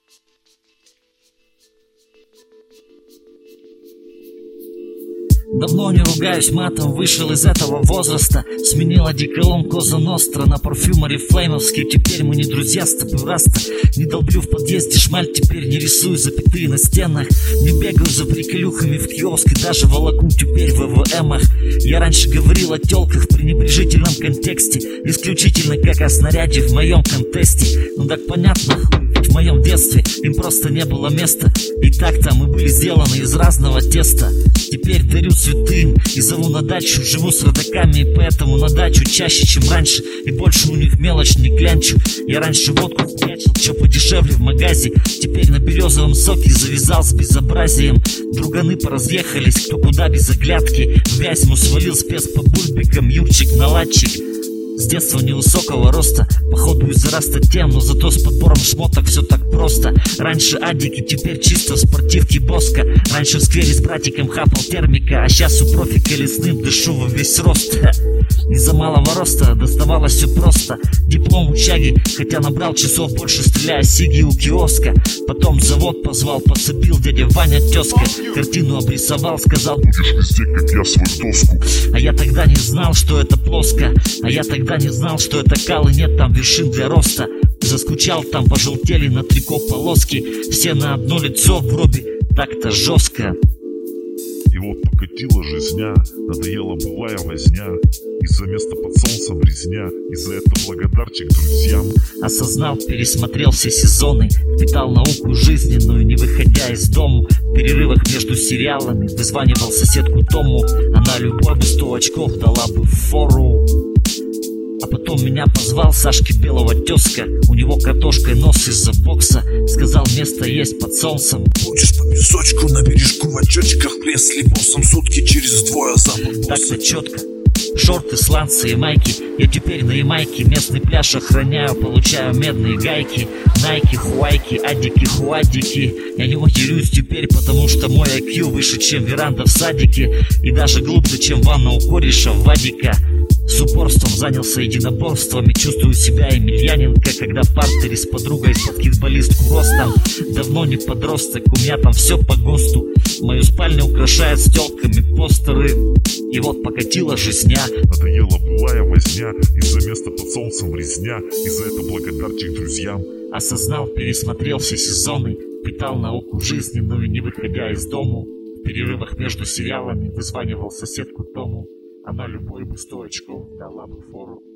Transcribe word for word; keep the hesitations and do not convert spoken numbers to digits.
Давно не ругаюсь матом, вышел из этого возраста. Сменил одеколон Коза Ностра на парфюм Орифлеймовский. Теперь мы не друзья с тобой раста. Не долблю в подъезде шмаль, теперь не рисую запятые на стенах. Не бегаю за приколюхами в киоске, даже волоку теперь в ЭВМах. Я раньше говорил о тёлках в пренебрежительном контексте, исключительно как о снаряде в моем контесте. Ну так понятно, хуй, в моем детстве им просто не было места. И так-то мы были сделаны из разного теста. Теперь дарю цветы и зову на дачу. Живу с родаками, и поэтому на дачу чаще, чем раньше. И больше у них мелочь не клянчу. Я раньше водку прячил, чё подешевле в магазе. Теперь на березовом соке завязал с безобразием. Друганы поразъехались, кто куда без оглядки. В Вязьму свалил спец по бульбикам, Юрчик наладчик. С детства невысокого роста, походу из-за растотем, но зато с подбором шмоток все так просто. Раньше адики, теперь чисто в спортивке Боска. Раньше в сквере с братиком хапал термика, а сейчас у профика лесным дышу во весь рост. Из-за малого роста доставалось все просто. Диплом учаги, хотя набрал часов больше, стреляя сиги у киоска. Потом завод позвал, подцепил дядя Ваня тезка. Картину обрисовал, сказал: будешь везде, как я, свою доску. А я тогда не знал, что это плоско. А я тогда не знал, что это кал, и нет там вершин для роста. Заскучал, там пожелтели на трико полоски. Все на одно лицо вроде, так-то жестко. И вот покатила жизня, надоела былая возня. Из-за места под солнцем резня, и за это благодарчик друзьям. Осознал, пересмотрел все сезоны, впитал науку жизненную, не выходя из дому. В перерывах между сериалами вызванивал соседку Тому. Она любой бы сто очков дала бы фору. А потом меня позвал Сашки Белого тезка. У него картошкой нос из-за бокса. Сказал, место есть под солнцем. Будешь по песочку на бережку в очочках, пресли боссом сутки через двое запад босса. Так-то четко. Шорты, сланцы и майки. Я теперь на Ямайке местный пляж охраняю. Получаю медные гайки. Найки, хуайки, адики, хуадики. Я не матерюсь теперь, потому что мой ай кью выше, чем веранда в садике. И даже глубже, чем ванна у кореша в Вадика. С упорством занялся единоборством и чувствую себя Емельяненко, когда в партере с подругой баскетболистку ростом. Давно не подросток, у меня там все по ГОСТу. Мою спальню украшают с тёлками постеры. И вот покатила жизня. Надоела былая возня, из-за места под солнцем резня. И за это благодарчик друзьям. Осознал, пересмотрел все сезоны, впитал науку жизненную, не выходя из дому. В перерывах между сериалами вызванивал соседку Тому. Она любой бы сто очков дала бы фору.